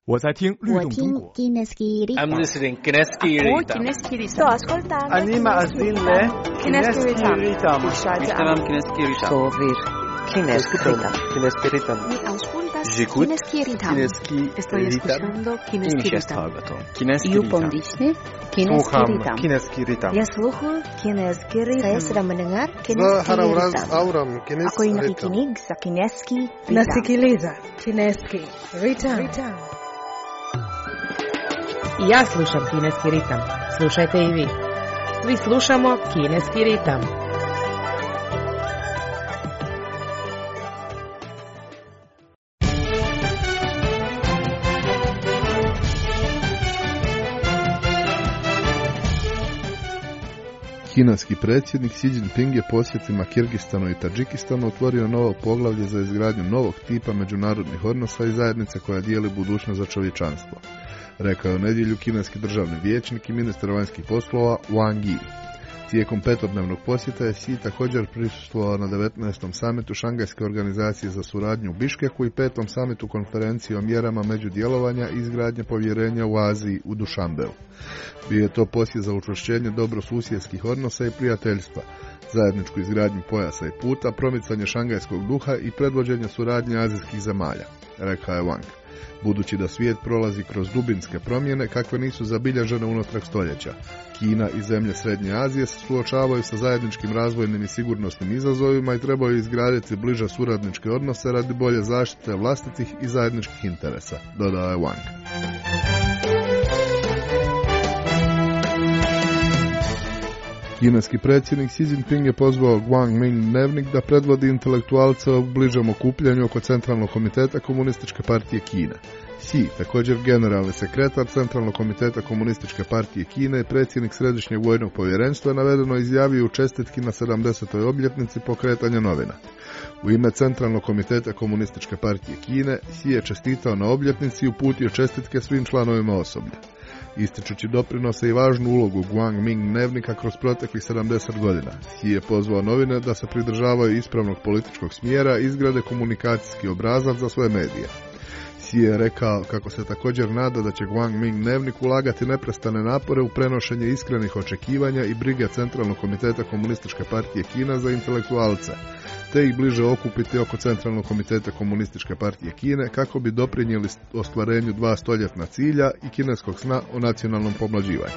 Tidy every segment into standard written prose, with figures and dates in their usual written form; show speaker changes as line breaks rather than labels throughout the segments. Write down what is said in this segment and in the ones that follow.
我在听律动中国。
I'm listening Kineski Ritam.
Sto ascoltando.
Anima Azille
Kineski Ritam.
Ishtaram Kineski Ritam.
Sovir Kineski Ritam.
Kineski Ritam.
Mi auscultas
J'écoute
Kineski Ritam.
Kineski
Estoy escuchando Kineski Ritam.
Kineski
You
Ritam.
pomdišni Kineski
Sluham
Ritam.
Kineski Ritam.
Ya sluhu Kineski Ritam. Saya sedang mendengar Kineski
Haravraz
Ritam.
Auram
Ako
Kineski
yung
Ritam.
nakikinig sa Kineski Ritam.
Nasikiliza Kineski Ritam. Ja slušam Kineski ritam. Slušajte i vi. Svi slušamo Kineski ritam.
Kineski predsjednik Xi Jinping je posjetima Kirgistanu i Tadžikistanu otvorio novo poglavlje za izgradnju novog tipa međunarodnih odnosa i zajednice koja dijeli budućnost za čovječanstvo, rekao je u nedjelju kineski državni vijećnik i ministar vanjskih poslova Wang Yi. Tijekom petodnevnog posjeta je Xi također prisustvovao na 19. samitu Šangajske organizacije za suradnju u Biškeku i 5. samitu konferencije o mjerama međudjelovanja i izgradnje povjerenja u Aziji u Dušanbeu. Bio je to posjet za učvršćenje dobrosusjedskih odnosa i prijateljstva, zajedničku izgradnju pojasa i puta, promicanje šangajskog duha i predvođenje suradnje azijskih zemalja, rekao je Wang. Budući da svijet prolazi kroz dubinske promjene kakve nisu zabilježene unatrag stoljeća, Kina i zemlje Srednje Azije se suočavaju sa zajedničkim razvojnim i sigurnosnim izazovima i trebaju izgraditi bliže suradničke odnose radi bolje zaštite vlastitih i zajedničkih interesa, dodao je Wang. Kineski predsjednik Xi Jinping je pozvao Guang Ming dnevnik da predvodi intelektualce u bližem okupljanju oko Centralnog komiteta Komunističke partije Kine. Xi, također generalni sekretar Centralnog komiteta Komunističke partije Kine i predsjednik Središnjeg vojnog povjerenstva, navedeno izjavio u čestitki na 70. obljetnici pokretanja novina. U ime Centralnog komiteta Komunističke partije Kine, Xi je čestitao na obljetnici i uputio čestitke svim članovima osoblja. Ističući doprinose i važnu ulogu Guang Ming dnevnika kroz proteklih 70 godina, Xi je pozvao novine da se pridržavaju ispravnog političkog smjera i izgrade komunikacijski obrazac za svoje medije. Xi je rekao kako se također nada da će Guang Ming dnevnik ulagati neprestane napore u prenošenje iskrenih očekivanja i brige Centralnog komiteta Komunističke partije Kine za intelektualce, te ih bliže okupiti oko Centralnog komiteta Komunističke partije Kine kako bi doprinijeli ostvarenju 2 stoljetna cilja i kineskog sna o nacionalnom pomlađivanju.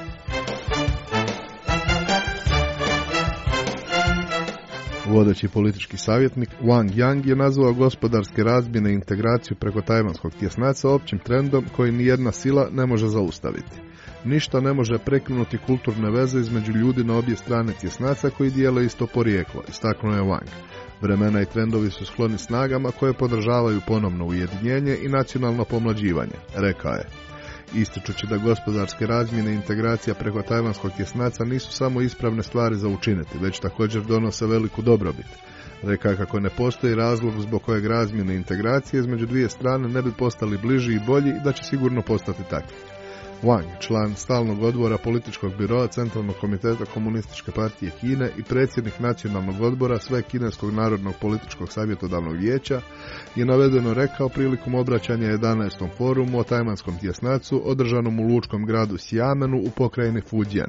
Vodeći politički savjetnik Wang Yang je nazvao gospodarske razmjene i integraciju preko tajvanskog tjesnaca općim trendom koji nijedna sila ne može zaustaviti. Ništa ne može prekinuti kulturne veze između ljudi na obje strane tjesnaca koji dijele isto porijeklo, istaknuo je Wang. Vremena i trendovi su skloni snagama koje podržavaju ponovno ujedinjenje i nacionalno pomlađivanje, rekao je. Ističući da gospodarske razmjene i integracija preko tajvanskog tjesnaca nisu samo ispravne stvari za učiniti, već također donose veliku dobrobit. Rekao je kako ne postoji razlog zbog kojeg razmjene i integracije između dvije strane ne bi postali bliži i bolji i da će sigurno postati takvi. Wang, član stalnog odbora političkog biroa Centralnog komiteta Komunističke partije Kine i predsjednik nacionalnog odbora Svekineskog narodnog političkog savjetodavnog vijeća, je navedeno rekao prilikom obraćanja 11. forumu o tajvanskom tjesnacu održanom u lučkom gradu Xiamenu u pokrajini Fujian.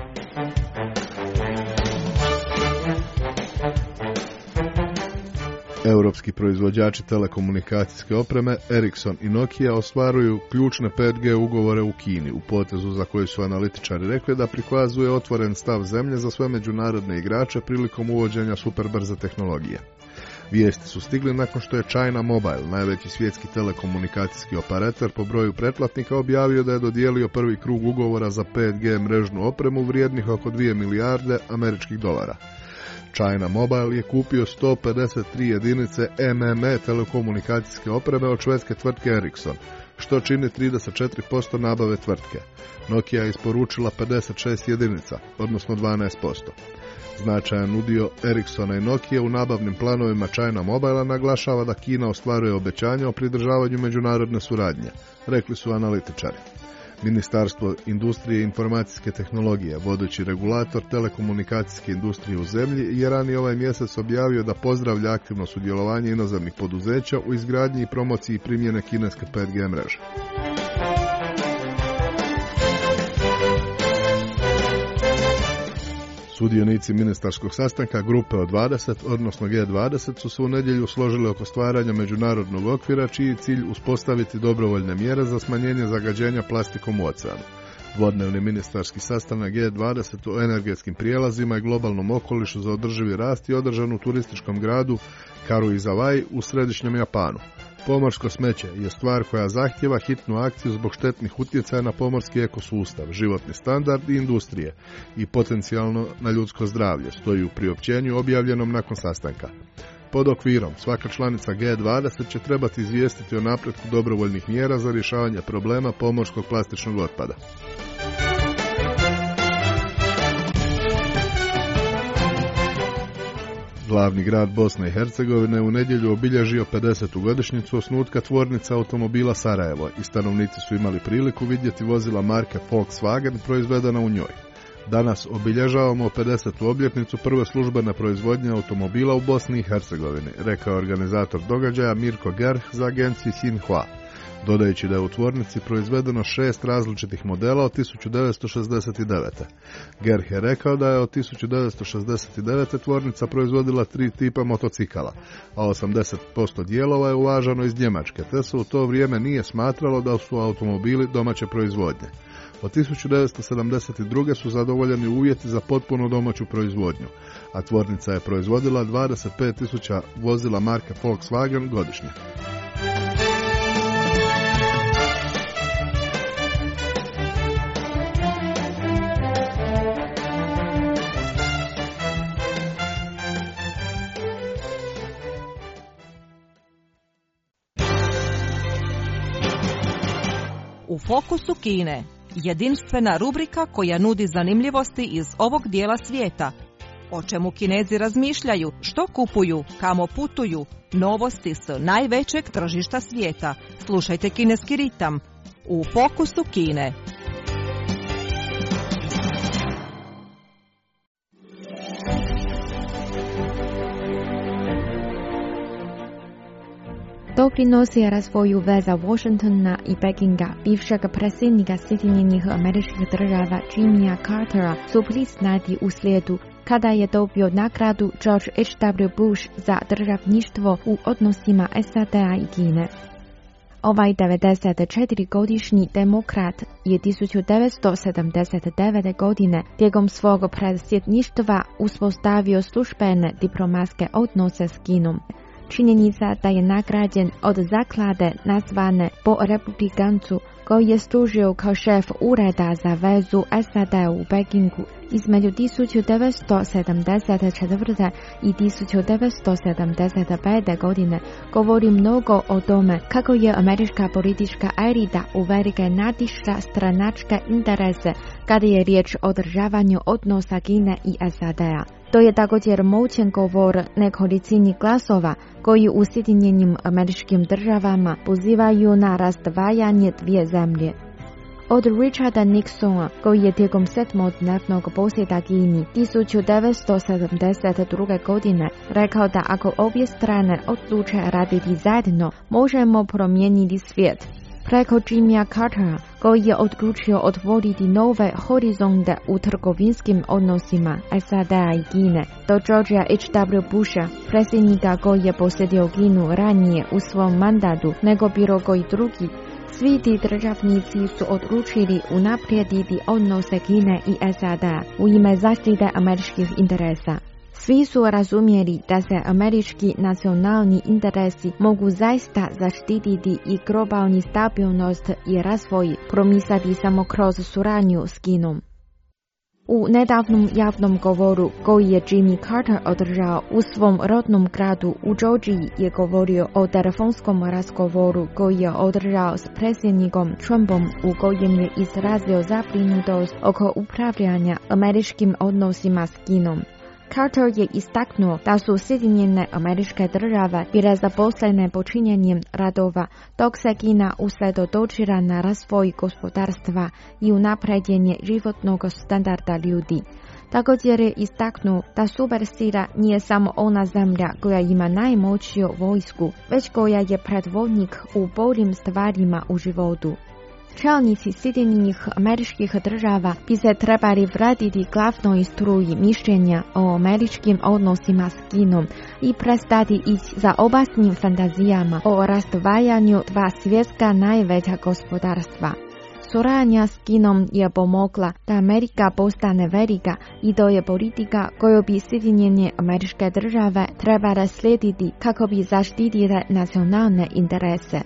Europski proizvođači telekomunikacijske opreme Ericsson i Nokia ostvaruju ključne 5G ugovore u Kini, u potezu za koji su analitičari rekli da prikazuje otvoren stav zemlje za sve međunarodne igrače prilikom uvođenja superbrze tehnologije. Vijesti su stigli nakon što je China Mobile, najveći svjetski telekomunikacijski operator po broju pretplatnika, objavio da je dodijelio prvi krug ugovora za 5G mrežnu opremu vrijednih oko 2 milijarde američkih dolara. China Mobile je kupio 153 jedinice MME telekomunikacijske opreme od švedske tvrtke Ericsson, što čini 34% nabave tvrtke. Nokia je isporučila 56 jedinica, odnosno 12%. Značajan udio Ericssona i Nokia u nabavnim planovima China Mobile naglašava da Kina ostvaruje obećanja o pridržavanju međunarodne suradnje, rekli su analitičari. Ministarstvo industrije i informacijske tehnologije, vodeći regulator telekomunikacijske industrije u zemlji, je ranije ovaj mjesec objavio da pozdravlja aktivno sudjelovanje inozemnih poduzeća u izgradnji i promociji primjene kineske 5G mreže. Sudionici ministarskog sastanka grupe od 20, odnosno G20, su se u nedjelju složili oko stvaranja međunarodnog okvira čiji je cilj uspostaviti dobrovoljne mjere za smanjenje zagađenja plastikom u oceanu. Dvodnevni ministarski sastanak G20 o energetskim prijelazima i globalnom okolišu za održivi rast je održan u turističkom gradu Karuizawa u središnjem Japanu. Pomorsko smeće je stvar koja zahtjeva hitnu akciju zbog štetnih utjecaja na pomorski ekosustav, životni standard i industrije i potencijalno na ljudsko zdravlje, stoji u priopćenju objavljenom nakon sastanka. Pod okvirom, svaka članica G20 će trebati izvijestiti o napretku dobrovoljnih mjera za rješavanje problema pomorskog plastičnog otpada. Glavni grad Bosne i Hercegovine u nedjelju obilježio 50. godišnjicu osnutka tvornice automobila Sarajevo i stanovnici su imali priliku vidjeti vozila marke Volkswagen proizvedena u njoj. Danas obilježavamo 50. obljetnicu prve službene proizvodnje automobila u Bosni i Hercegovini, rekao je organizator događaja Mirko Gerh za agenciju Xinhua, dodajući da je u tvornici proizvedeno 6 različitih modela od 1969. Gerh je rekao da je od 1969. tvornica proizvodila 3 tipa motocikala, a 80% dijelova je uvažano iz Njemačke, te se u to vrijeme nije smatralo da su automobili domaće proizvodnje. Od 1972. su zadovoljeni uvjeti za potpuno domaću proizvodnju, a tvornica je proizvodila 25.000 vozila marke Volkswagen godišnje.
U fokusu Kine, jedinstvena rubrika koja nudi zanimljivosti iz ovog dijela svijeta. O čemu Kinezi razmišljaju, što kupuju, kamo putuju, novosti s najvećeg tržišta svijeta. Slušajte Kineski ritam u fokusu Kine.
Doprinosi razvoju veza Washingtona i Pekinga, bivšeg predsjednika Sjedinjenih Američkih Država Jimmya Cartera su priznati u slijedu kada je dobio nagradu George H.W. Bush za državništvo u odnosima SAD-a i Kine. Ovaj 94-godišnji demokrat je 1979. godine tijekom svog predsjedništva uspostavio službene diplomatske odnose s Kinom. Činjenica da je nagrađen od zaklade nazvane po republikancu koji je služio kao šef ureda za vezu SAD u Pekingu između 1974. i 1975. godine, govori mnogo o tome kako je američka politička elita uvelike nadišla stranačke interese kada je riječ o održavanju odnosa Kine i SAD-a. To je također moćan govor nekolicini glasova koji u Sjedinjenim Američkim Državama pozivaju na razdvajanje dvije zemlje. Od Richarda Nixona, koji je tijekom 7-dnevnog posjeta Kini 1972. godine rekao da ako obje strane odluče raditi zajedno, možemo promijeniti svijet. Preko Jimmya Cartera, koji je odlučio otvoriti nove horizonte u trgovinskim odnosima SAD-a i Kine, do Georgea H.W. Busha, predsjednika koji je posjetio Kinu ranije u svom mandatu nego bilo koji drugi, svi ti državnici su odlučili unaprijediti odnose Kine i SAD-a u ime zaštite američkih interesa. Svi su razumjeli da se američki nacionalni interesi mogu zaista zaštititi i globalni stabilnost i razvoj promisliti samo kroz suradnju s Kinom. U nedavnom javnom govoru koji je Jimmy Carter održao u svom rodnom gradu u Georgiji je govorio o telefonskom razgovoru koji je održao s predsjednikom Trumpom u kojem je izrazio zabrinutost oko upravljanja američkim odnosima s Kinom. Carter je istaknuo da su Sjedinjene Američke Države bile zaposlene počinjenjem radova, dok se Kina usredotočila na razvoj gospodarstva i unapređenje životnog standarda ljudi. Također je istaknuo da supersila nije samo ona zemlja koja ima najmoćniju vojsku, već koja je predvodnik u boljim stvarima u životu. Čelnici Sjedinjenih Američkih Država bi se trebali vratiti glavnoj struji mišljenja o američkim odnosima s Kinom i prestati ići za opasnim fantazijama o razdvajanju dva svjetska najveća gospodarstva. Suradnja s Kinom je pomogla da Amerika postane velika i to je politika koju bi Sjedinjene Američke Države trebale slijediti kako bi zaštitile nacionalne interese.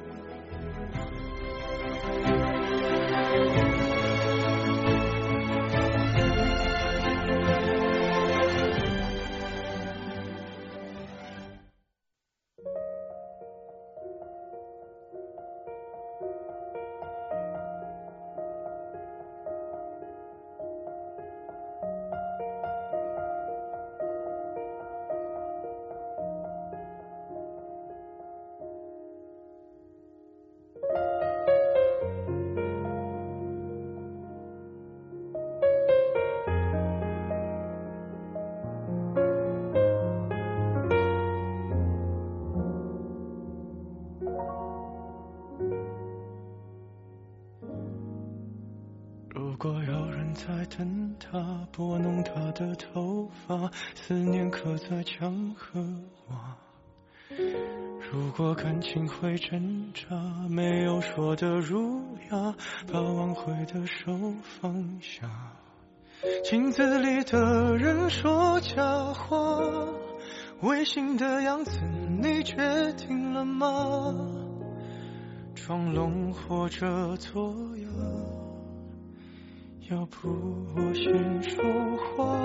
如果有人在等他，拨弄他的头发，思念刻在墙和瓦。如果感情会挣扎，没有说的儒雅，把挽回的手放下。镜子里的人说假话，违心的样子你决定了吗？装聋或者作哑，要不我先说话。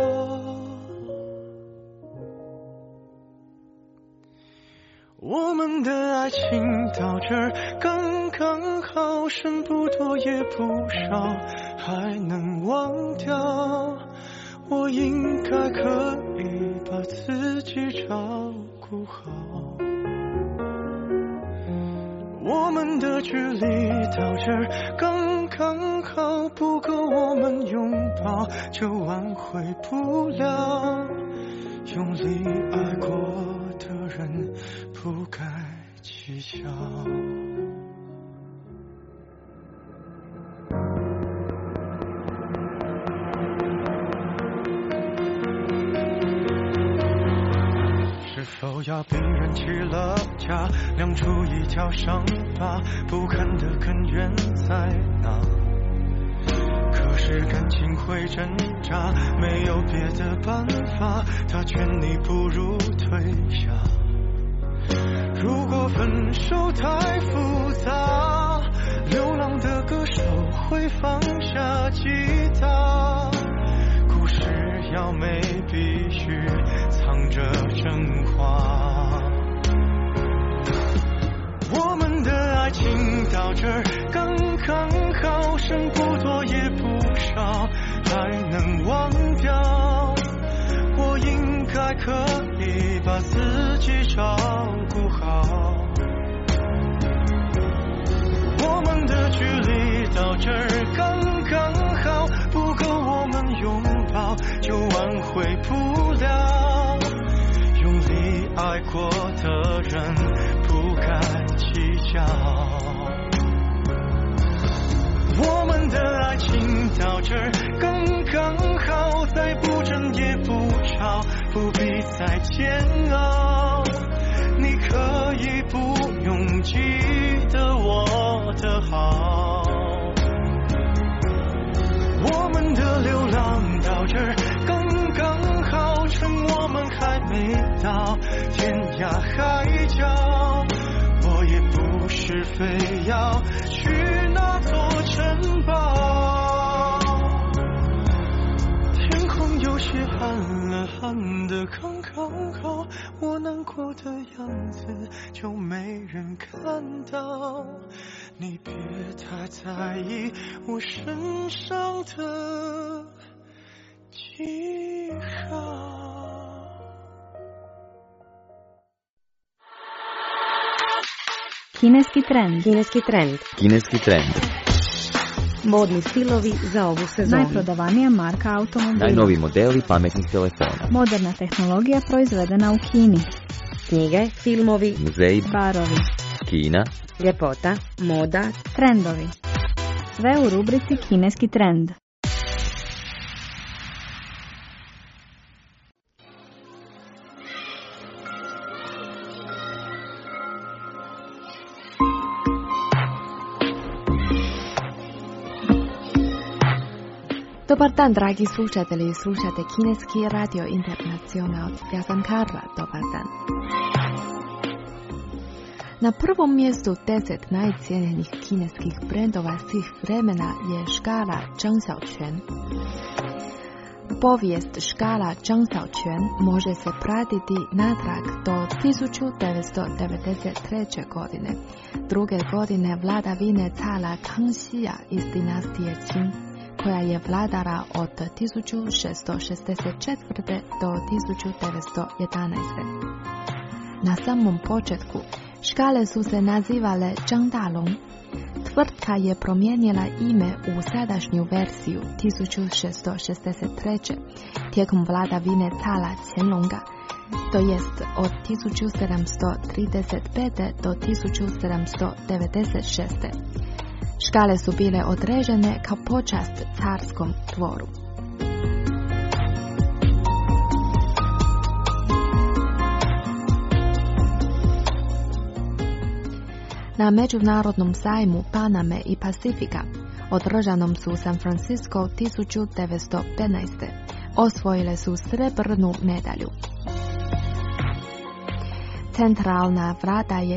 我们的爱情到这儿刚刚好，剩不多也不少，还能忘掉。我应该可以把自己照顾好。我们的距离到这儿刚刚好，不够我们拥抱，就挽回不了。用力爱过的人不该计较。是否要逼人起了家，亮出一条伤疤，不堪的根源在哪？可是感情会挣扎，没有别的办法，他劝你不如退下。如果分手太复杂，流浪的歌手会放下吉他，故事要美必须藏着真话。我们的爱情到这儿刚刚好，剩不多也不少，还能忘掉。我应该可以把自己照顾好。我们的距离到这儿刚刚好，不够我们拥抱，就挽回不了。用力爱过的人不该计较。我们的爱情到这儿刚刚好，再不争也不吵，不必再煎熬。你可以不用记得我的好。我们的流浪到这儿刚刚好，趁我们还没到天涯海角。我也不是非要去那座城堡，天空有些暗了，暗得刚刚好，我难过的样子就没人看到。你别太在意我身上的记号。
Kineski trend.
Kineski trend.
Kineski trend.
Modni stilovi za ovu sezonu.
Najprodavanija marka automobila.
Najnoviji modeli pametnih telefona.
Moderna tehnologija proizvedena u Kini.
Knjige, filmovi,
Muzeji,
barovi,
Kina,
ljepota, moda,
trendovi. Sve u rubrici Kineski trend.
Dobar dan, dragi slušatelji, slušate Kineski radio internacional. Ja sam Karla, dobar dan. Na prvom mjestu 10 najcijenjenih kineskih brendova svih vremena je škala Zhang Xiaoquan. Povijest škala Zhang Xiaoquan može se pratiti natrag do 1993. godine, druge godine vladavine cara Kangxija iz dinastije Qing, koja je vladara od 1664. do 1911. Na samom početku škale su se nazivale Zhang Dalong. Tvrtka je promijenila ime u sadašnju verziju 1663. tijekom vladavine cara Qianlonga, to jest od 1735. do 1796. Škale su bile određene kao počast carskom dvoru. Na međunarodnom sajmu Paname i Pacifika, održanom su u San Francisco 1915. osvojile su srebrnu medalju. Centralna vlada je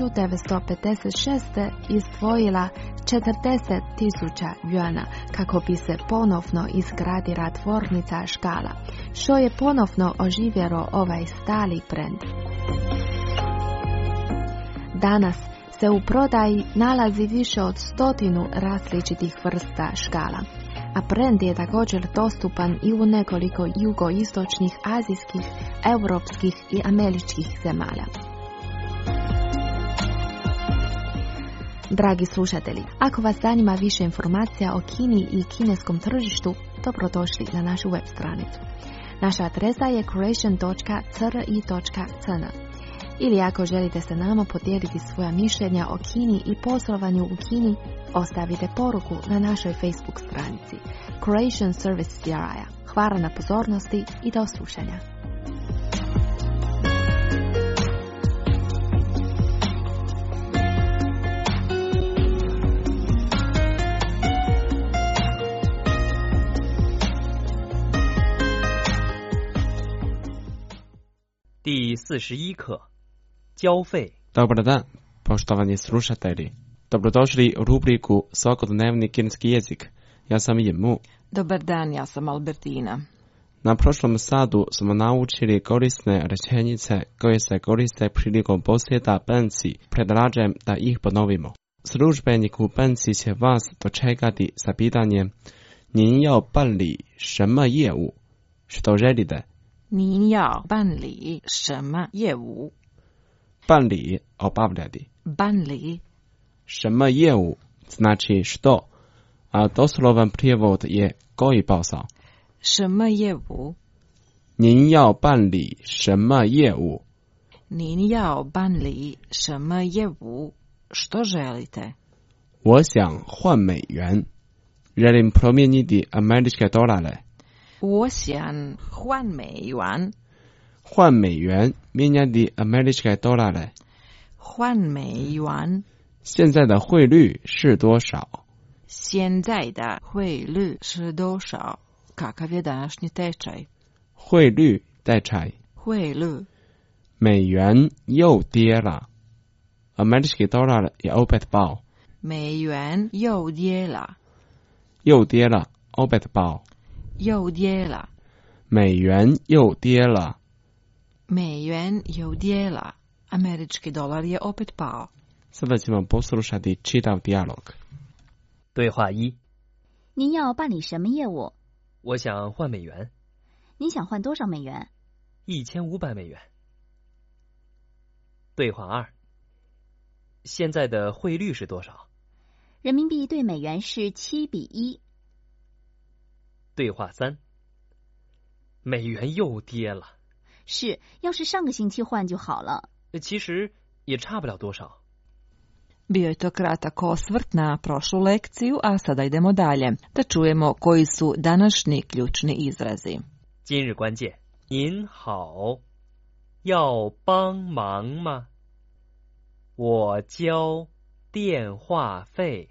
1956. izdvojila 40.000 juana kako bi se ponovno izgradila tvornica škala, što je ponovno oživjelo ovaj stari brend. Danas se u prodaji nalazi više od 100 različitih vrsta škala, a brend je također dostupan i u nekoliko jugoistočnih, azijskih, europskih i američkih zemalja. Dragi slušatelji, ako vas zanima više informacija o Kini i kineskom tržištu, dobrodošli na našu web stranicu. Naša adresa je croatian.cri.cn. Ili ako želite se nama podijeliti svoja mišljenja o Kini i poslovanju u Kini, ostavite poruku na našoj Facebook stranici Croatian Service CRI. Hvala na pozornosti i do slušanja.
Di 41课交费。
Dobar dan, poštovani slušatelji. Dobrodošli u rubriku Svakodnevni kineski jezik. Ja sam Jimu.
Dobar dan, ja sam Albertina.
Na prošlom satu smo naučili korisne rečenice koje se koriste prilikom posjeta banci. Predlažem da ih ponovimo. Službenik u banci će vas dočekati sa pitanjem: 您要办理什么业务? Što želite?
您要办理什么业务?
办理 obavljati.
办理
什么业务 znači što, a doslovan prijevod je koji posao.
什么业务?
您要办理什么业务?
您要办理什么业务? Što želite?
我想换美元. Želim promijeniti američke dolare.
我想换美元.
换美元 mijenjati američke dolare.
换美元.
现在的汇率是多少?
现在的汇率是多少? Kakav je današnji tečaj?
汇率 tečaj.
汇率.
美元又跌了. Američki dolar je opet pao.
美元又跌了.
又跌了 opet pao.
又跌了.
美元又跌了.
美元又跌了. Američki dolar je opet pao.
Sada ćemo poslušati čitav dijalog.
对话一：
您要办理什么业务？
我想换美元。
您想换多少美元
？1500美元。对话二：现在的汇率是多少？
人民币对美元是7:1。
对话三：美元又跌了。
是，要是上个星期换就好了。
其实也差不了多少。
Bio je to kratak osvrt na prošlu lekciju, a sada idemo dalje, da čujemo koji su današnji ključni izrazi.
今日关键，您好，要帮忙吗？我交电话费。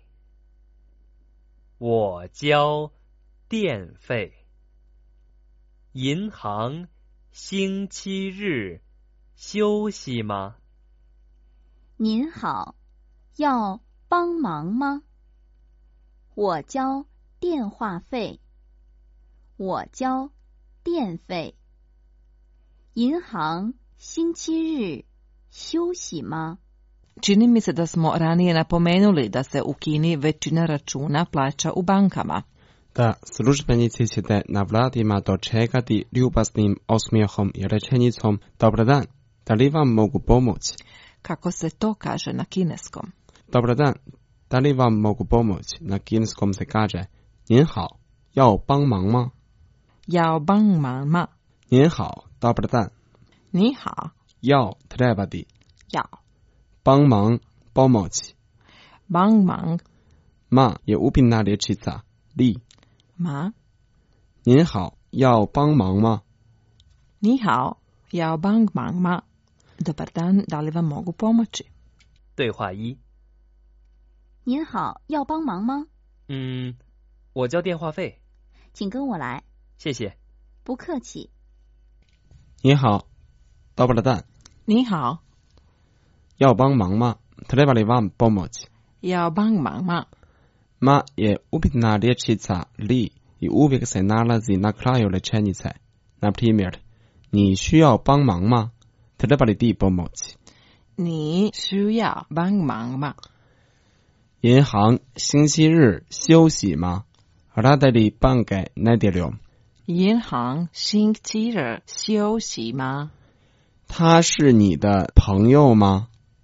我交电费。银行星期日休息吗？
您好，要帮忙吗？我交电话费。我交电费。银行星期日休息吗？
Čini mi se da smo ranije napomenuli da se u Kini većina računa plaća u bankama.
Da, službenici ćete na vladima dočekati ljubaznim osmijehom i rečenicom Dobar dan, da li vam mogu pomoći?
Kako se to kaže na kineskom?
Dobar dan, da li vam mogu pomoći? Na kineskom se kaže 您好，要帮忙吗？
Yao bang mang ma.
您好，dobar dan。
Ni hao.
要 trebati.
Yao.
帮忙 pomoći.
Bang mang.
Ma je upitna rječica. Li.
Ma.
您好，要帮忙吗？
Ni hao. Yao bang mang ma. Dobar dan, da li vam mogu pomoći?
对话一。
您好，要帮忙吗？
我交电话费。
请跟我来。
谢谢。
不客气。
你好，dobar dan。
你好。
要帮忙吗？treba li vam pomoći?
Yao bang mang ma.
Ma je upitna rječica li i uvijek se nalazi na kraju rečenice. Na primjer, 你需要帮忙吗？ treba li ti pomoći?
你需要帮忙吗？
银行星期日休息吗？ Rade li banke nedjeljom?
银行星期日休息吗？
他是你的朋友吗？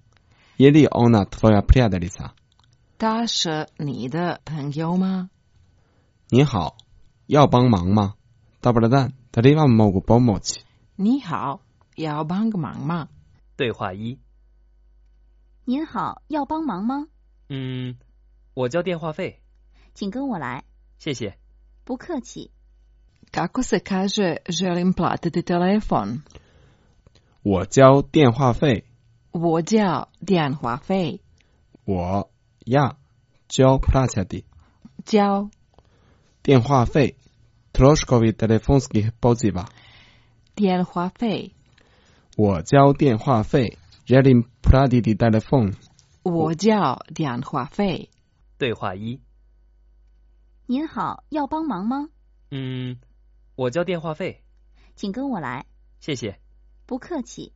Je li ona tvoja prijateljica?
他是你的朋友吗？
你好，要帮忙吗？ Dobar dan, da li vam mogu pomoći?
你好，要帮个忙吗？
对话一。
您好，要帮忙吗？
我交电话费。
请跟我来。
谢谢。
不客气。
Kako se kaže želim platiti telefon?
我交电话费。
我交电话费。
我要交 plaćati。
交
电话费 troškovi telefonskih poziva。
电话费。
我交电话费 želim platiti telefon。
我交电话费。
对话一。
您好，要帮忙吗？
我交电话费。
请跟我来。
谢谢。
不客气。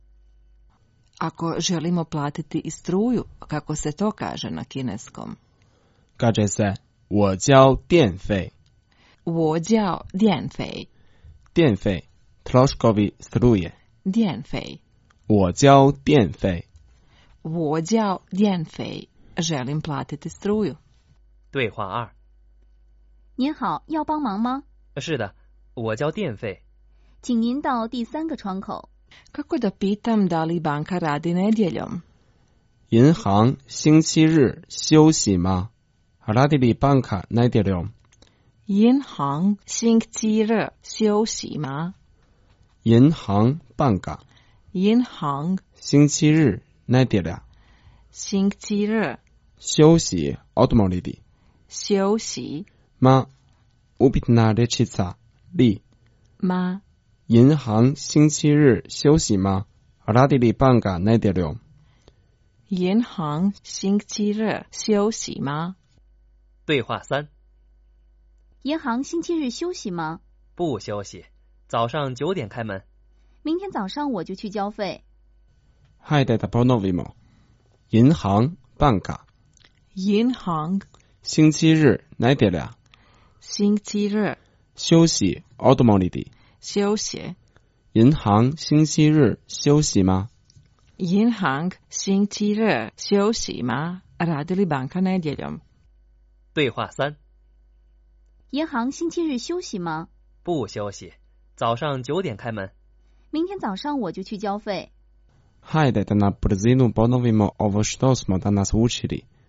Ako želimo platiti i struju, kako se to kaže na kineskom?
Kaže se 我交电费。
我交电费。
电费 troškovi struje。
电费。
我交电费。
我交电费。Želim platiti struju.
对话二。
您好，要帮忙吗？
是的，我交电费。
请您到第3个窗口。
Kako da pitam da li banka radi nedjeljom?
银行星期日休息吗？ Radi li banka nedjeljom?
银行星期日休息吗？
银行 banka。
银行
星期日 nedjelja。
星期日
休息 odmoriti。
休息
Ma upitna rječica li。
吗？
银行星期日休息吗？ Radi li banka nedjeljom?
银行星期日休息吗？
对话三。
银行星期日休息吗？
不休息，早上9点开门。
明天早上我就去交费。
Hajde da ponovimo. 银行 banka。
银行
星期日 nedjelja。
星期日
休息 odmoriti。
休息。
银行星期日休息吗？
银行星期日休息吗？ Radi li banka nedjeljom?
对话三。
银行星期日休息吗？
不休息，早上9点开门。
明天早上我就去交费。
Hajde da na brzinu ponovimo ovo što smo danas učili.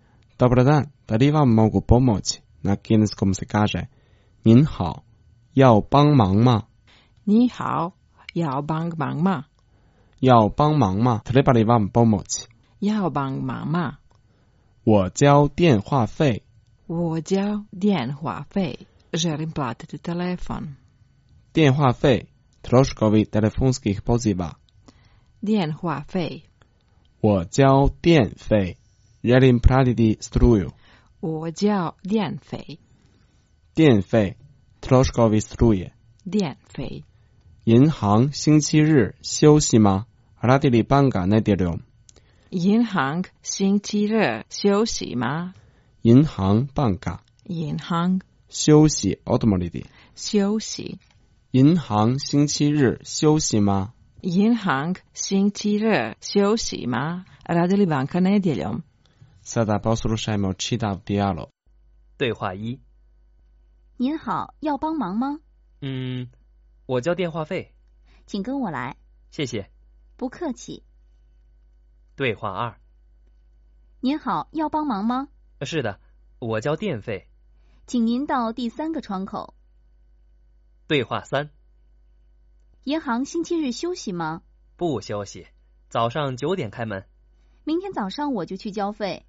Dobar dan, da li vam mogu pomoći? Na kineskom se kaže 您好，要帮忙吗？
你好，要帮忙吗？
要帮忙吗？treba li vam pomoći？
要帮忙吗？
我交电话费。
我交电话费。Želim platiti telefon.
電話費 troškovi telefonskih poziva.
電話費。
我交電費 želim platiti struju.
我交電費。
電費 troškovi struje.
電費。
銀行星期日休息嗎？radi li banka nedjeljom?
銀行星期日休息嗎？
銀行banka。
銀行
休息 odmoriti。
休息。
銀行星期日休息嗎？
銀行星期日休息嗎？radi li banka nedjeljom?
Sada poslušajmo čitav dijalog.
对话一：
您好，要帮忙吗？
我交电话费。
请跟我来。
谢谢。
不客气。
对话二：
您好，要帮忙吗？
是的，我交电费。
请您到第3个窗口。
对话三：
银行星期日休息吗？
不休息，早上9点开门。
明天早上我就去交费。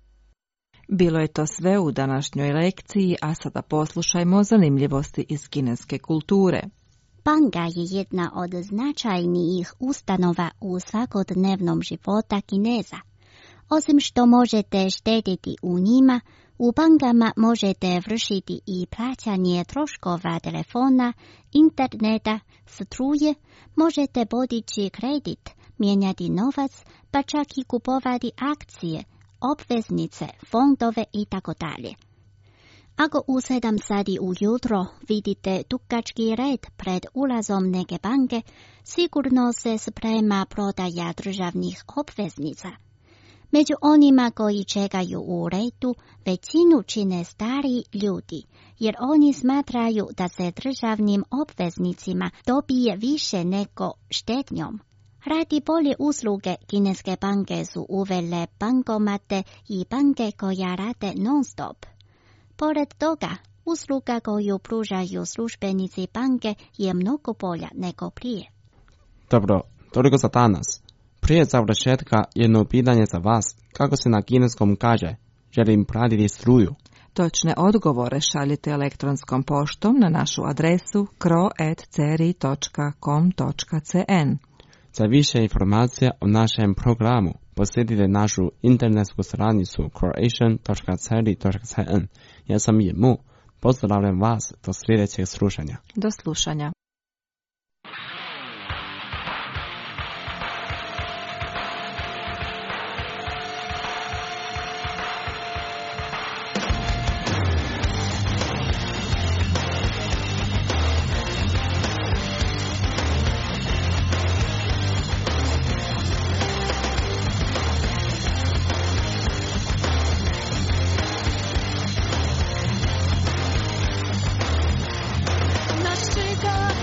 Bilo je to sve u današnjoj lekciji, a sada poslušajmo zanimljivosti iz kineske kulture.
Banka je jedna od značajnijih ustanova u svakodnevnom života Kineza. Osim što možete štediti u njima, u bankama možete vršiti i plaćanje troškova telefona, interneta, struje, možete podići kredit, mijenjati novac, pa čak i kupovati akcije, obveznice, fondove itd. Ako u 7 sati ujutro vidite dugački red pred ulazom neke banke, sigurno se sprema prodaja državnih obveznica. Među onima koji čekaju u redu, većinu čine stariji ljudi, jer oni smatraju da se državnim obveznicima dobije više nego štednjom. Radi bolje usluge, kineske banke su uvele bankomate i banke koja rade non-stop. Pored toga, usluga koju pružaju službenici banke je mnogo bolja nego prije.
Dobro, toliko za danas. Prije završetka jedno pitanje za vas. Kako se na kineskom kaže? Želim platiti struju.
Točne odgovore šaljite elektronskom poštom na našu adresu kro@ceri.com.cn.
Za više informacija o našem programu posjetite našu internetsku stranicu croatian.ceri.cn. Ja sam Jemu. Pozdravljam vas do sljedećeg slušanja.
Do slušanja.
Nas čeka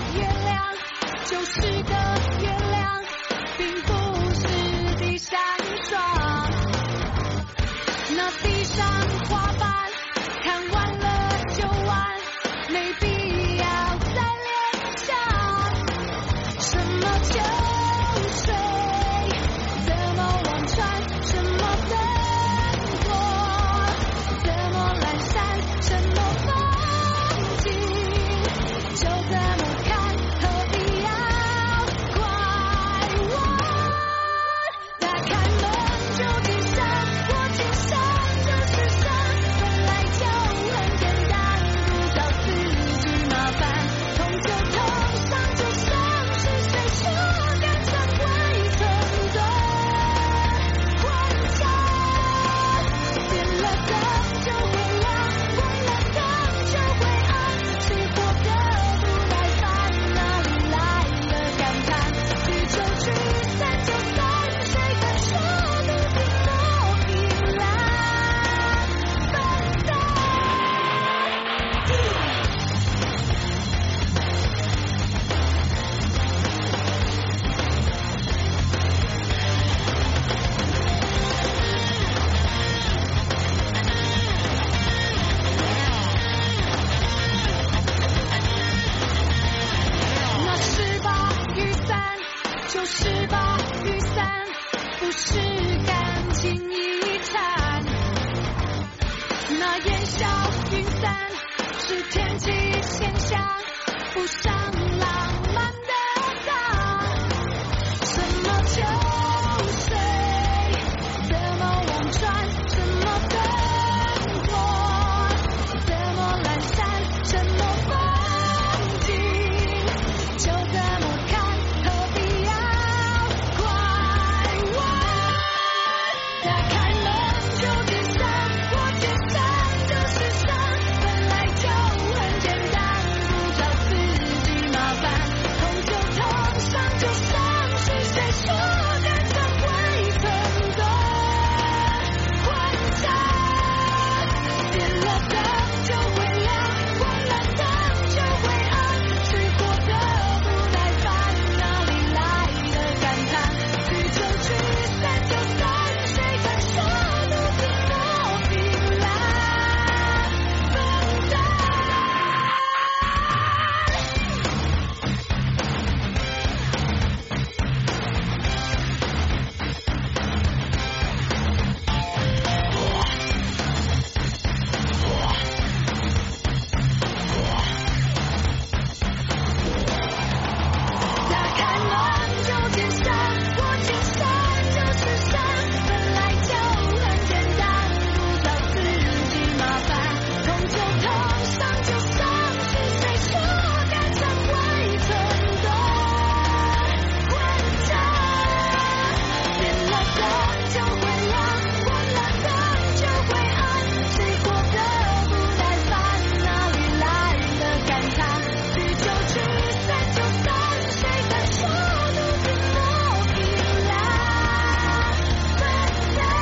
小云散，是天气现象，不上浪漫的他。什么秋水，怎么望穿，什么灯火，怎么阑珊，什么风景，就这么看，何必要拐弯？打开门就接上，我接上就是上，本来就很简单，不找自己麻烦，痛就痛，伤就伤，是谁说感伤会很多慌张？点了灯就会亮，关了灯就会暗，睡过的不耐烦，哪里来的感叹？聚就聚，散就散，谁敢说独自莫凭栏分担？打开门就接上，我接上就是上，本来就很简单，不找自己麻烦，痛就痛，伤就伤，是谁说感伤会很多慌张？点了灯就会亮，关了灯就会暗，睡过的不耐烦，哪里来的感叹？聚就聚，散就散，谁敢说独自莫凭栏分担？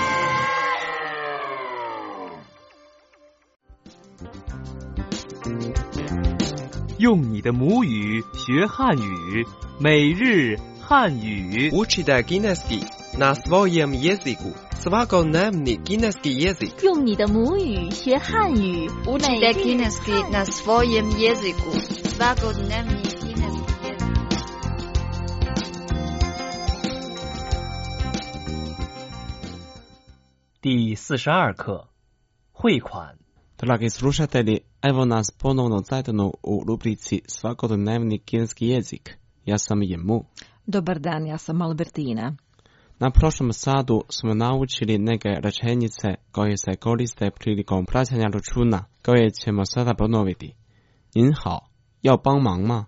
用你的母语学汉语，每日汉语。
Učite kineski na svojem jeziku. Svakodnevni kineski jezik.
用你的母语学汉语，
Učite kineski na svojem jeziku. Svakodnevni kineski jezik.
第42课，汇款。
Dragi slušatelji, evo nas ponovno zajedno u rubrici Svakodnevni kineski jezik. Ja sam Jemu.
Dobar dan, ja sam Albertina.
Na prošlom satu smo naučili neke rečenice koje se koriste prilikom plaćanja računa, koje ćemo sada ponoviti. 您好，要帮忙吗？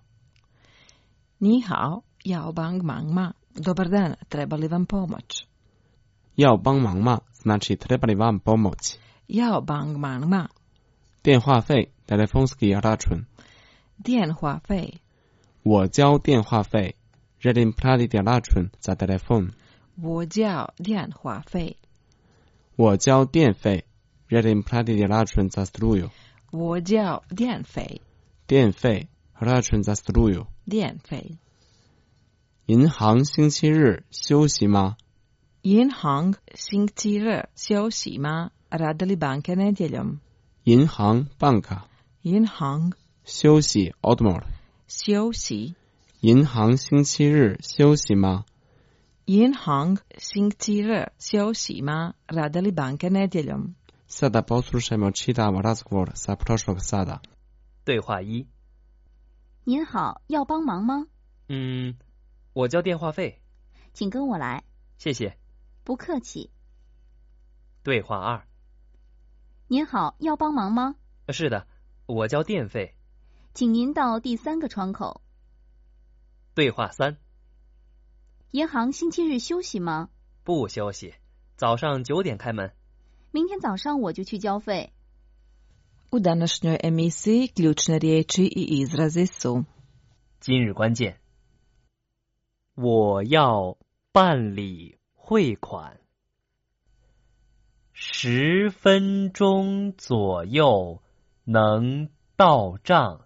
Ni hao, jao bang mang ma. Dobar dan, treba li vam pomoć?
要帮忙吗 znači treba li vam pomoć?
Jao bang mang ma.
电话费 telefonski račun.
电话费，
我交电话费 želim platiti račun za telefon.
我交电话费，
我交电费 želim platiti račun za struju.
我交电费，
电费 račun za struju.
电费。
银行星期日休息吗？
银行星期日休息吗？ Rade li banke nedjeljom?
银行 banka.
银行
休息 odmor.
休息。
银行星期日休息吗？
银行星期日休息吗？ Rade li banke nedjeljom?
Sada poslušajmo čitav razgovor sa prošlog sada.
对话一。
您好，要帮忙吗？
我交电话费。
请跟我来。
谢谢。
不客气。
对话二。
您好，要帮忙吗？
是的，我交电费。
请您到第3个窗口。
对话三。
银行星期日休息吗？
不休息，早上9点开门。
明天早上我就去交费。
U današnjoj emisiji ključne riječi i izrazi su
今日关键。我要办理汇款。10分钟左右能到账。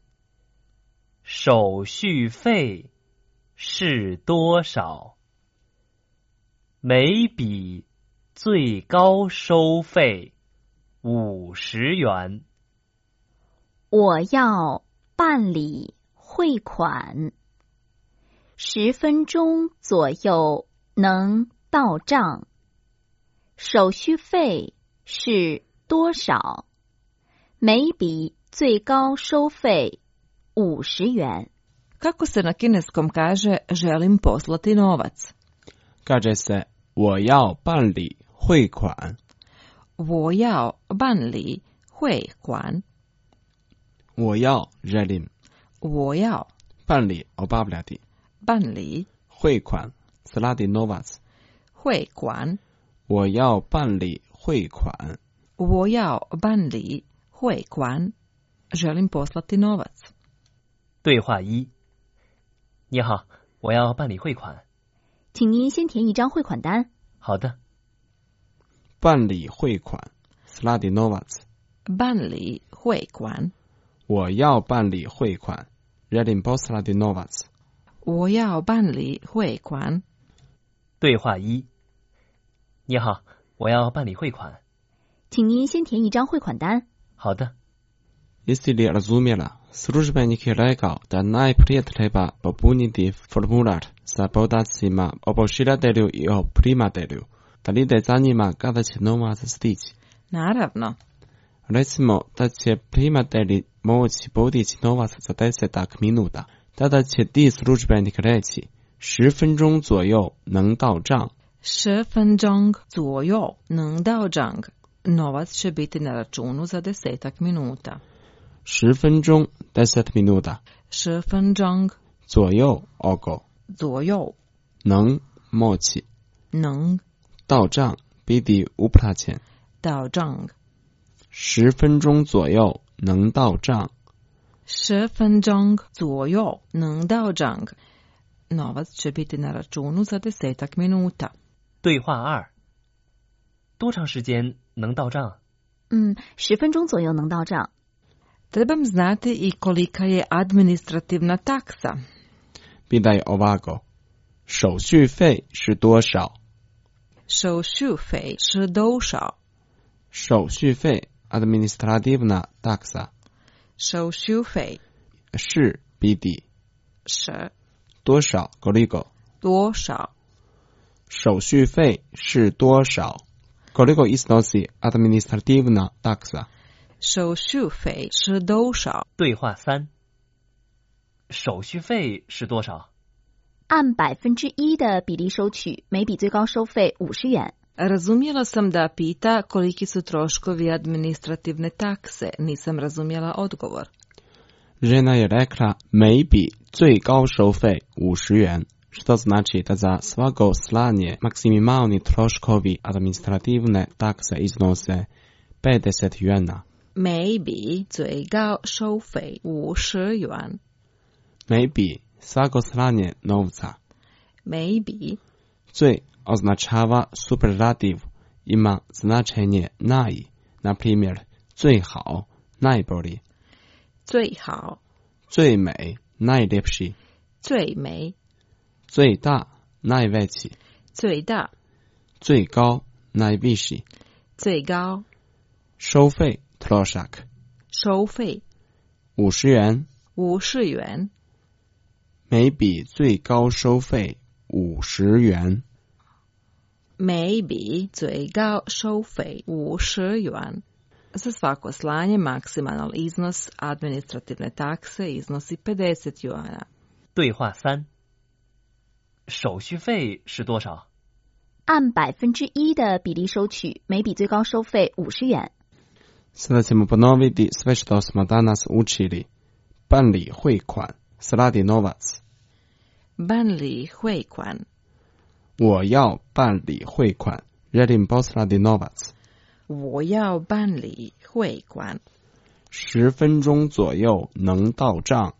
手续费是多少？每笔最高收费50元。
我要办理汇款。10分钟左右能到账。手续费是多少？每笔最高收费50元。
Kako se na kineskom kaže želim poslati novac?
Kaže se 我要办理汇款。
我要办理汇款。
我要 želim。
我要
办理 obavljati。
办理
汇款 slati novac。
汇款。
我要办理汇款。
我要办理汇款。želim poslati novac。
对话1：你好，我要办理汇款。
请您先填一张汇款单。
好的。
办理汇款 slati novac。
办理汇款。
我要办理汇款 želim poslati novac。
我要办理汇款。
对话1：你好，我要办理汇款。
请您先填一张汇款单。
好的。
Jesi li razumjela? Službenik je rekao da najprije treba popuniti formular sa podacima o pošiljatelju i o primatelju, da ide za njima kada će novac stići.
Naravno.
Recimo da će primatelji moći podići novac za 10 minuta, tada će ti službenik reći 10分钟左右能到账。
10分钟左右能到账。Novac će biti na računu za 10 minuta.
10分钟10 minuta.
10分钟
左右 oko.
左右
能 moći.
能
到账 biti uplaćen.
到账。
10分钟左右能到账。
10分钟左右能到账。Novac će biti na računu za 10 minuta.
对话2：多长时间能到账
？10分钟左右能到账。
Trebam znati i kolika je administrativna taksa.
Pitaj ovako. 手续费是多少？
手续费是多少？
手续费 administrativna taksa。
手续费
是 biti。
是
多少 koliko？
多少？
手续费是多少 ？koliko iznosi administrativna taksa？
手续费是多少？
对话3：手续费是多少？
按1%的比例收取，每笔最高收费50元。
Razumjela sam da pita koliki su troškovi administrativne takse. Nisam razumjela odgovor.
Žena je rekla 每笔最高收费50元, što znači da za svako slanje maksimalni troškovi administrativne takse iznose 50 yuana.
每笔最高收费50元。
每笔 svako slanje novca.
每笔
最 označava superlativ, ima značenje naj, na primjer 最好, najbolji.
最好
最美 najljepši.
最美
最大 najveći.
最大
最高 najviši.
最高
收费 trošak.
收费
50元
50元。
每笔最高收费50元。
每笔最高收费50元。Za svako slanje maksimalan iznos administrativne takse iznosi 50 juana.
对话3：手续费是多少？
按1%的比例收取，每笔最高收费50元。
Sada ćemo ponoviti sve što smo danas učili. 办理汇款 slati novac.
办理汇款。
我要办理汇款 želim poslati novac.
我要办理汇款。
10分钟左右能到账。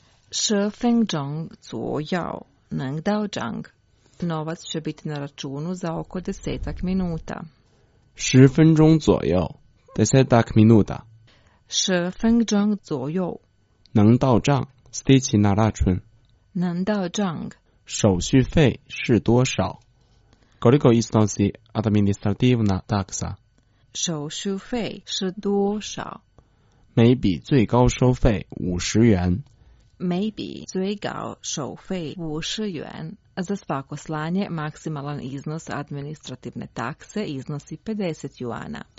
10分钟左右能到账。Novac će biti na računu za oko 10 minuta.
10分钟左右 10 minuta.
10分钟左右
能到账 stići na račun.
能到账。
手续费是多少 koliko iznosi administrativna taksa?
手续费是多少？
每笔最高收费50元。
每笔最高收费50元. Za svako slanje maksimalan iznos administrativne takse iznosi 50 juana.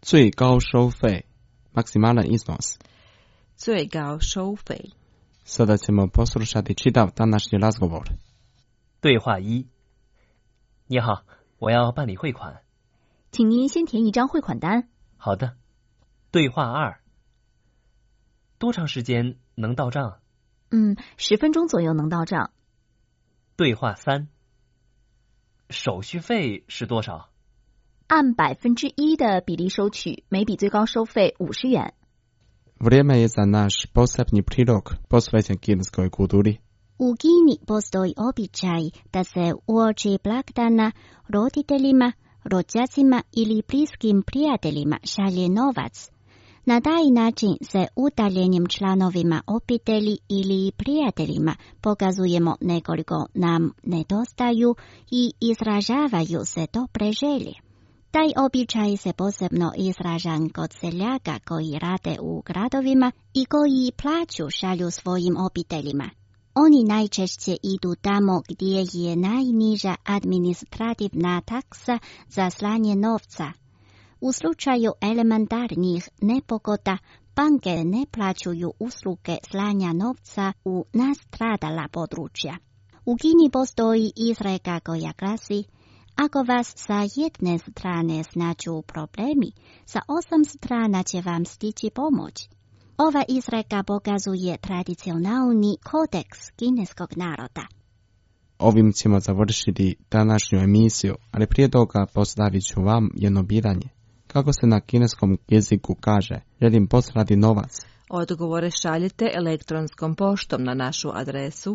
最高收费 maksimalan iznos.
最高收费.
Sada ćemo poslušati čitav današnji razgovor.
对话一：你好，我要办理汇款。
请您先填一张汇款单。
好的。对话二：多长时间能到账
？10分钟左右能到账。
对话三：手续费是多少？
按1%的比例收取，每笔最高收费50元。
Vrijeme je za naš posebni prilog posvećen kineskoj kulturi.
U Kini postoji običaj da se uoči blagdana roditeljima, rođacima ili bliskim prijateljima šalje novac. Na taj način se udaljenim članovima obitelji ili prijateljima pokazujemo nekoliko nam nedostaju i izražavaju se dobre želje. Taj običaj se posebno izražan kod seljaka koji rade u gradovima i koji plaću šalju svojim obiteljima. Oni najčešće idu tamo gdje je najniža administrativna taksa za slanje novca. U slučaju elementarnih nepogoda, banke ne plaćuju usluge slanja novca u nastradala područja. U Kini postoji izreka koja glasi: ako vas sa jedne strane snađu problemi, sa 8 strana će vam stići pomoć. Ova izreka pokazuje tradicionalni kodeks kineskog naroda.
Ovim ćemo završiti današnju emisiju, ali prije toga postavit ću vam jedno pitanje. Kako se na kineskom jeziku kaže želim poslati novac?
Odgovore šaljite elektronskom poštom na našu adresu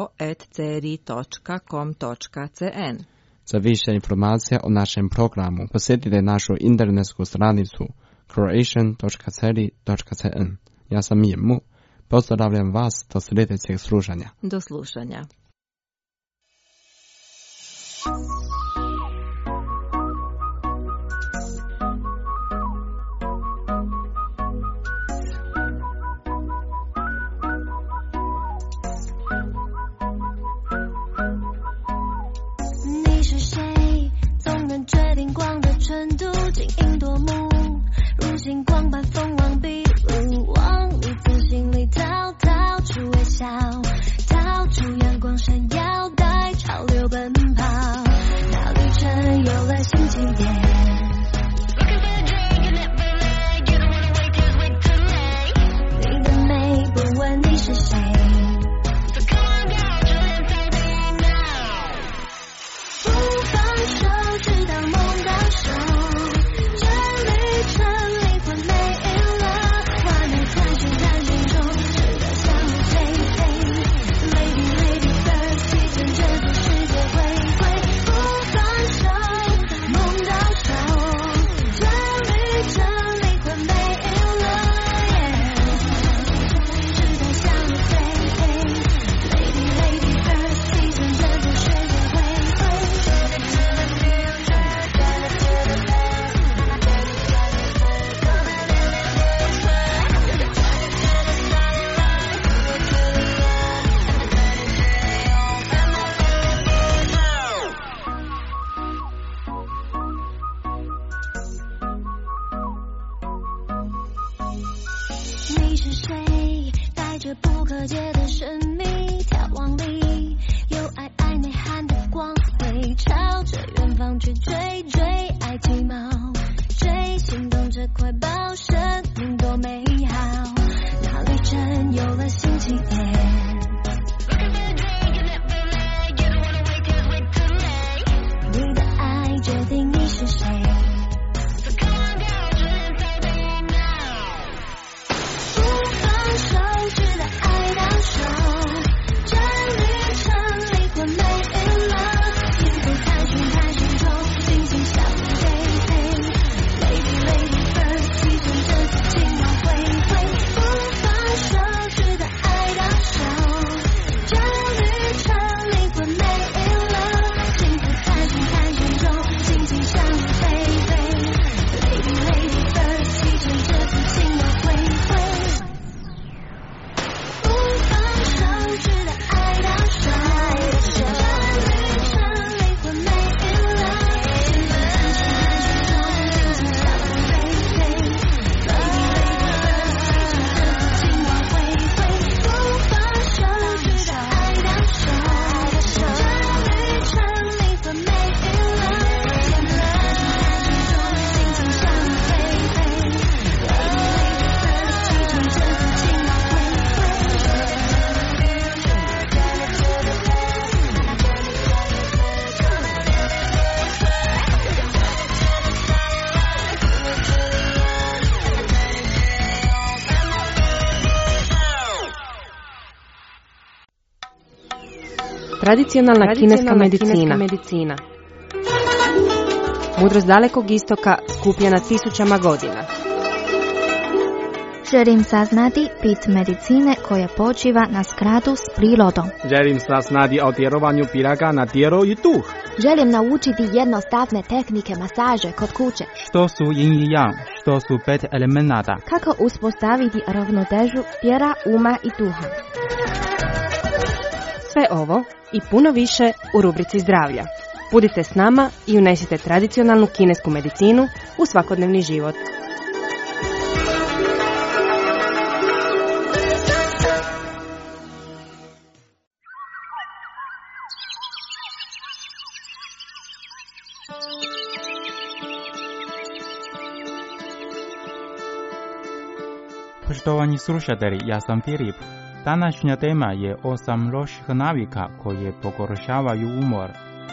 kro@cri.com.cn.
Za više informacija o našem programu posjetite našu internetsku stranicu croatian.cri.cn. Ja sam Mirmu. Pozdravljam vas do sljedećeg slušanja.
Do slušanja.
Lady first, season just
Tradicionalna kineska medicina. Mudrost dalekog istoka skupljena tisućama godina.
Želim saznati bit medicine koja počiva na skladu s prirodom.
Želim saznati o djelovanju piraga na tijelo i duh.
Želim naučiti jednostavne tehnike masaže kod kuće.
Što su yin i yang, što su 5 elemenata.
Kako uspostaviti ravnotežu tijela, uma i duha.
Sve ovo i puno više u rubrici zdravlja. Budite s nama i unesite tradicionalnu kinesku medicinu u svakodnevni život.
Poštovani slušatelji, ja sam Filip. Današnja tema je 8 loših navika koje pogoršavaju umor.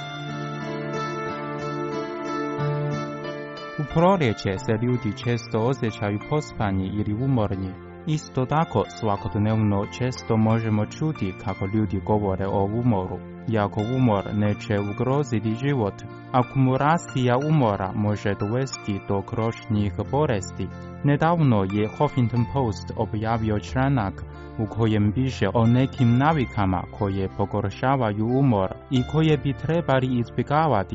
U proljeće se ljudi često osjećaju pospani ili umorni. Isto tako, svakodnevno često možemo čuti kako ljudi govore o umoru. Iako umor neće ugroziti život, akumulacija umora može dovesti do kroničnih bolesti. Nedavno je Huffington Post objavio članak u kojem piše o nekim navikama koje pogoršavaju umor i koje bi trebali izbjegavati.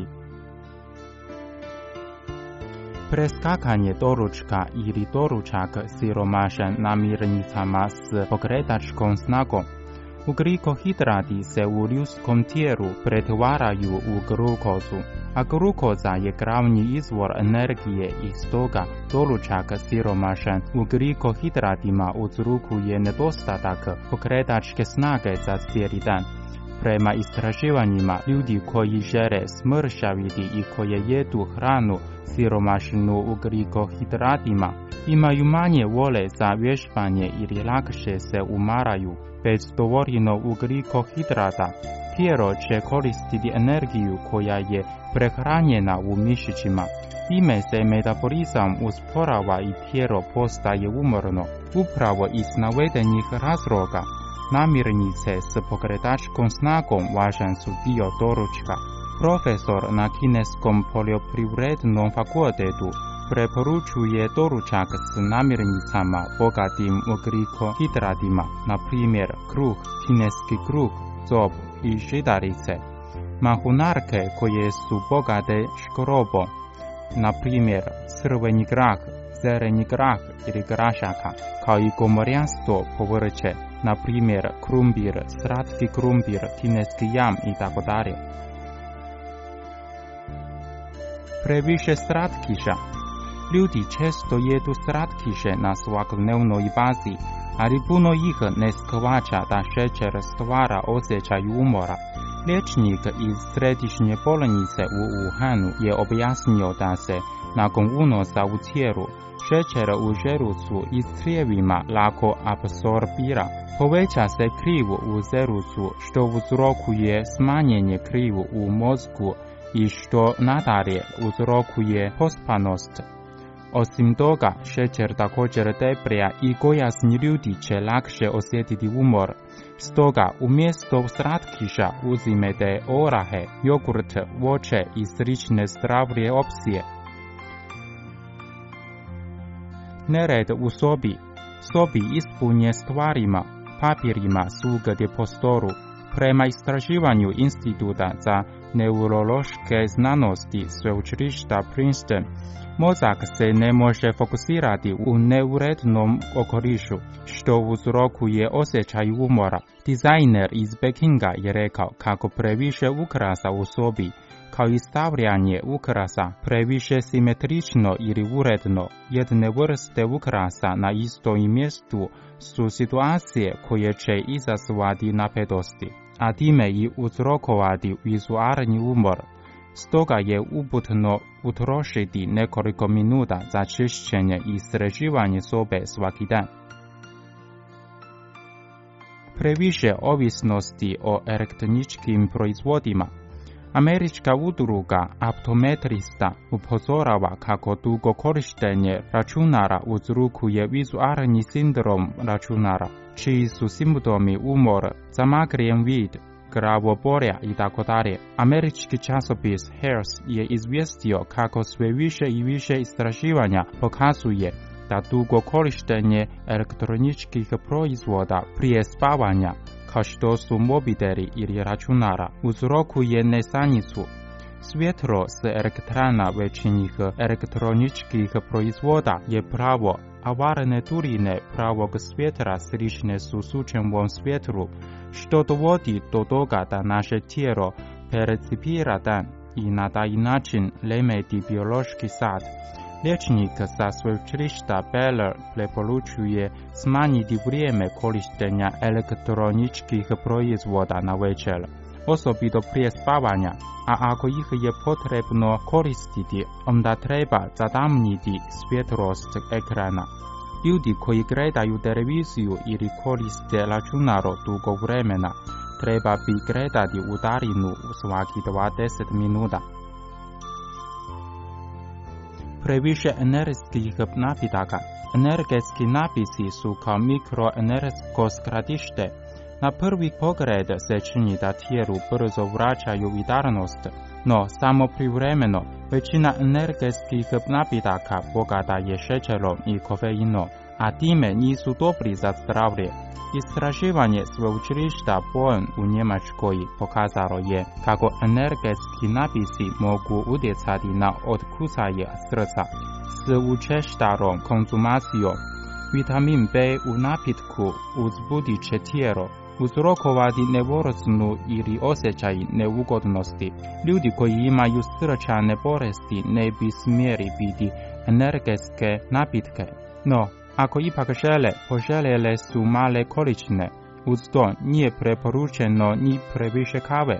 Preskakanje doručka ili doručak siromašan namirnicama s pokretačkom snagom. Ugljikohidrati se u ljudskom tijelu pretvaraju u glukozu, a glukoza je glavni izvor energije i stoga doručak siromašan ugljikohidratima uzrokuje nedostatak pokretačke snage za cijeli dan. Prema istraživanjima, ljudi koji žele smršaviti i koje jedu hranu siromašnu ugljikohidratima imaju manje vole za vježbanje ili lakše se umaraju. Bez dovoljno ugljikohidrata, tijelo će koristiti energiju koja je prehranjena u mišićima. Time se metabolizam usporava i tijelo postaje umorno. Upravo iz navedenih razloga, namirnice s pokretačkom snagom važan su dio doručka. Profesor na Kineskom poljoprivrednom fakultetu preporučuje doručak s namirnicama bogatim ugljikohidratima, na primjer kruh, kineski kruh, zob i žitarice. Mahunarke koje su bogate škrobom, na primjer crveni grah, zeleni grah ili grašaka, kao i gomorjanstvo povrće, na primjer krumpir, slatki krumpir, kineski jam itd. Previše slatkiša. Ljudi često jedu slatkiše na svakodnevnoj bazi, ali puno ih ne shvaća da šećer stvara osjećaj umora. Liječnik iz središnje bolnice u Wuhanu je objasnio da se nakon unosa u tijelu šećer u želucu i crijevima lako apsorbira. Poveća se kriv u želucu što uzrokuje smanjenje kriv u mozgu i što nadalje uzrokuje pospanost. Osim toga, šećer također deblja i gojasni ljudi će lakše osjetiti umor. Stoga, umjesto slatkiša uzimajte orahe, jogurt, voće i slične zdravije opcije. Nered u sobi. Sobi ispunje stvarima, papirima svugdje po stolu. Prema istraživanju Instituta za neurološke znanosti sveučilišta Princeton, mozak se ne može fokusirati u neurednom okolišu, što uzrokuje osjećaj umora. Dizajner iz Pekinga je rekao kako previše ukrasa u sobi, kao i stavljanje ukrasa previše simetrično ili uredno jedne vrste ukrasa na istom mjestu su situacije koje će izazvati napetosti, a time i uzrokovati vizualni umor. Stoga je uputno utrošiti nekoliko minuta za čišćenje i sređivanje sobe svaki dan. Previše ovisnosti o elektroničkim proizvodima. Američka udruga optometrista upozorava kako dugo korištenje računara uzrokuje vizualni sindrom računara, čiji su simptomi umor, zamagljen vid, glavobolja i tako dalje. Američki časopis Health je izvijestio kako sve više i više istraživanja pokazuje da dugo korištenje elektroničkih proizvoda prije spavanja, kao što su mobiteli ili računara, uzrokuje nesanicu. Svjetlo s elektrana većinih elektroničkih proizvoda je pravo, a varene duljine pravog svjetla slične su sunčevom svjetlu, što dovodi do toga da naše tijelo percipira dan i na taj način remeti biološki sat. Liječnik sa sveučilišta Baylor preporučuje smanjiti vrijeme korištenja elektroničkih proizvoda na večer, osobito prije spavanja, a ako ih je potrebno koristiti, onda treba zatamniti svjetlost ekrana. Ljudi koji gledaju televiziju ili koriste računaro dugo vremena, treba bi gledati u daljinu svaki 20 minuta. Previše energetskih napitaka. Energetski napisi su kao mikroenergetsko skladište. Na prvi pogled se čini da tijelu brzo vraćaju vitalnost, no samo privremeno. Većina energetskih napitaka bogata je šećerom i kofeinom, a time nisu dobri za zdravlje. Istraživanje sveučilišta Bonn u Njemačkoj pokazalo je kako energetski napisi mogu utjecati na otkucaje srca s učestalom konzumacijom. Vitamin B u napitku uzbudit će tijelo, uzrokovati nervoznu ili osjećaj neugodnosti. Ljudi koji imaju srčane bolesti ne bi smjeli piti energetske napitke, no ako ipak žele, poželjele su male količine. Uz to nije preporučeno ni previše kave.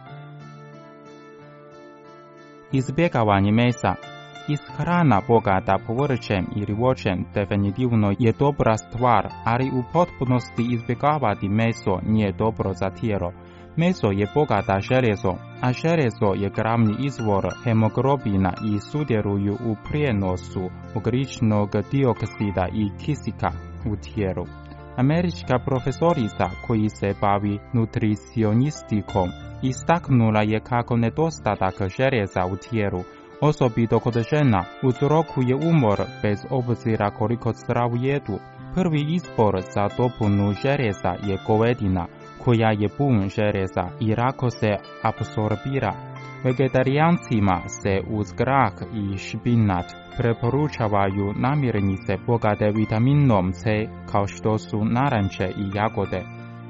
Izbjegavanje mesa. Ishrana bogata povrćem ili voćem definitivno je dobra stvar, ali u potpunosti izbjegavati meso nije dobro za tijelo. Meso je bogata željezo, a željezo je glavni izvor hemoglobina i sudjeluju u prijenosu ugljičnog dioksida i kisika u tijelu. Američka profesorica koji se bavi nutricionistikom istaknula je kako nedostatak željeza u tijelu, osobito kod žena, uzrokuje umor bez obzira koliko zdravu jedu. Prvi izbor za dopunu željeza je govedina, koja je pun željeza i lako se apsorbira. Vegetarijancima se uz grah i špinat preporučavaju namirnice bogate vitaminom C kao što su naranče i jagode.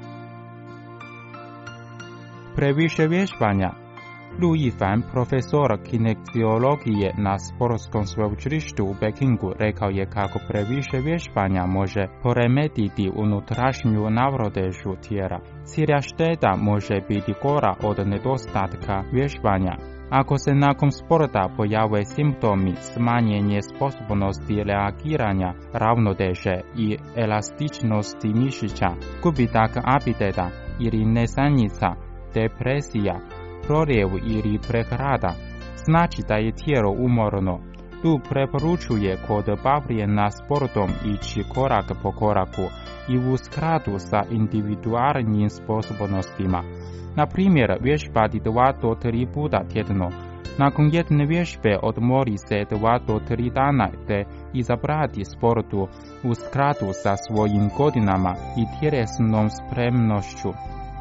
Previše vježbanja. Lu Yifan, profesor kineziologije na sportskom sveučilištu u Pekingu, rekao je kako previše vježbanja može poremetiti unutrašnju navrotežu tijela. Cilja šteta može biti gora od nedostatka vježbanja. Ako se nakon sporta pojave simptomi smanjenje sposobnosti reagiranja, ravnoteže i elastičnosti mišića, gubitak apetita ili nesanica, depresija, proljev ili prehlada, znači da je tijelo umorno. Tu preporučuje kod bavljenja sportom ići korak po koraku i u skladu sa individualnim sposobnostima. Na primjer, vježbati 2 do 3 puta tjedno. Nakon jedne vježbe odmori se 2 do 3 dana te izabrati sportu u skladu sa svojim godinama i tjelesnom spremnošću.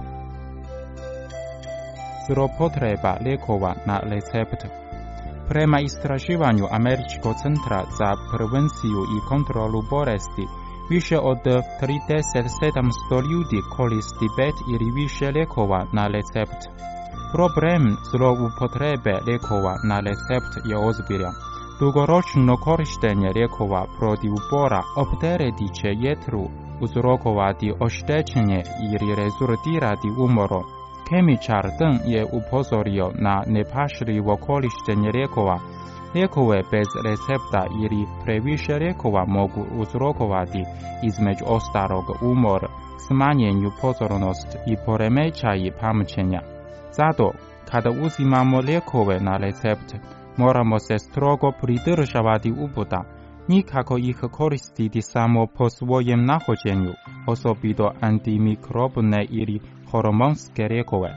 Zloupotreba lijekova na recept. Prema istraživanju Američkog centra za prevenciju i kontrolu bolesti, više od 3700 ljudi koristi 5 ili više lijekova na recept. Problem zloupotrebe lijekova na recept je ozbiljan. Dugoročno korištenje lijekova protiv bora opteretit će jetru, uzrokovati oštećenje ili rezultirati umorom. Kemičar Deng je upozorio na nepažljivo korištenje lijekova. Lijekove bez recepta ili previše lijekova mogu uzrokovati između ostalog umor, smanjenju pozornost i poremećaji pamćenja. Zato, kada uzimamo lijekove na recept, moramo se strogo pridržavati uputa. nikako ih koristiti samo po svojem nahođenju, osobito antimikrobne ili hormonske lijekove.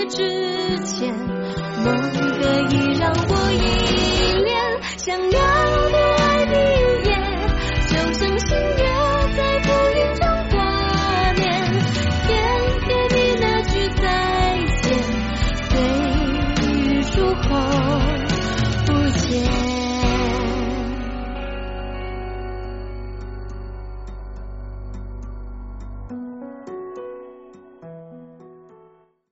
梦可以让我依恋，想要